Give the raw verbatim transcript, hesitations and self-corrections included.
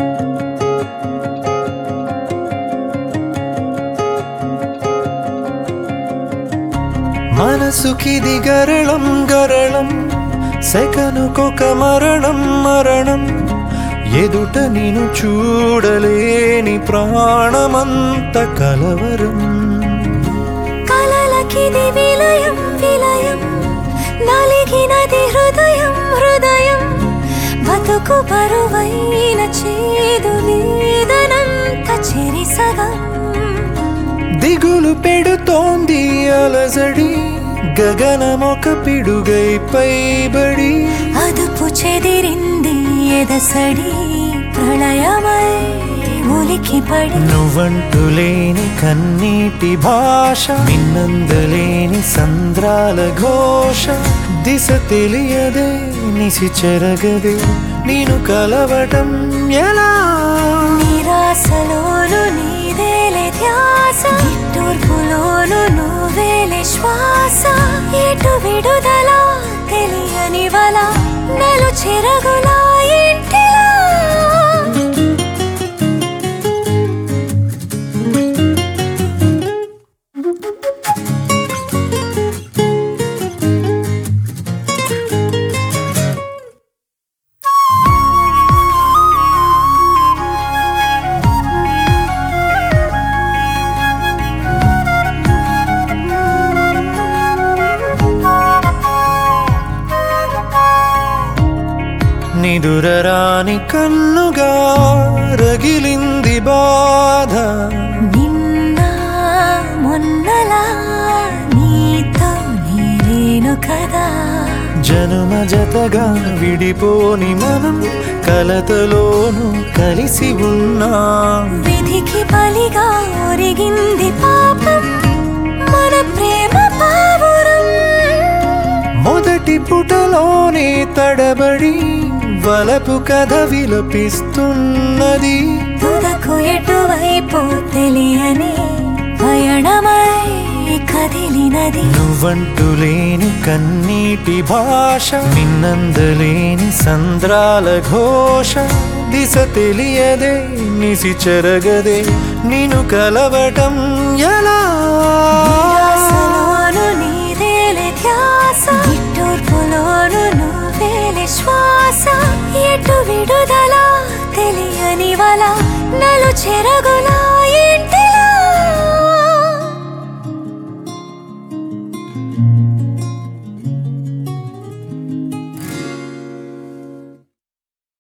మనసుకిది గరళం గరళం సెకనుకొక మరణం మరణం ఎదుట నిను చూడలేని ప్రాణమంత కలవరం కలలకిది విలయం విలయం నలిగినది హృదయం హృదయం బతుకు బరువైన చేదు వేదనంత చెరిసగం దిగులు పెడుతోంది అలజడి గగనమొక పిడుగై పైబడి అదుపు చెదిరింది ఎదసడి ప్రళయమై ఉలికిపడి నువ్వంటులేని కన్నీటి భాష మిన్నందలేని సంద్రాల ఘోష దిశ తెలియదే నిసి చెరగదే నేను కలవటం ఎలా నిరాశలోను నీదేలే ధ్యాస నిట్టూర్పులోను నువ్వేలే శ్వాస ఎటు విడుదల తెలియని వల నలు చెరగులా ఇంటిలా నిదురరాని కన్నుగా రగిలింది బాధ నిన్న మొన్నలా నీతో నీలేను కదా జనుమ జతగా విడిపోని మనం కలతలోను కలిసి ఉన్నా విధికి బలిగా ఒరిగింది పాపం మన ప్రేమ పావురం మొదటి పుటలోనే తడబడి వలపు కథ విలపిస్తున్నది తుదకు ఎటువైపు తెలియని పయణమై కదిలినది నువ్వంటులేని కన్నీటి భాష మిన్నందలేని సంద్రాల ఘోష దిశ తెలియదే నిసి చెరగదే నిన్ను కలవటం ఎలా నిరాశలోను నీదేలే ధ్యాస నిట్టూర్పులోను నువ్వేలే శ్వాస ఎటు విడుదల తెలియని వల నలు చెరగులా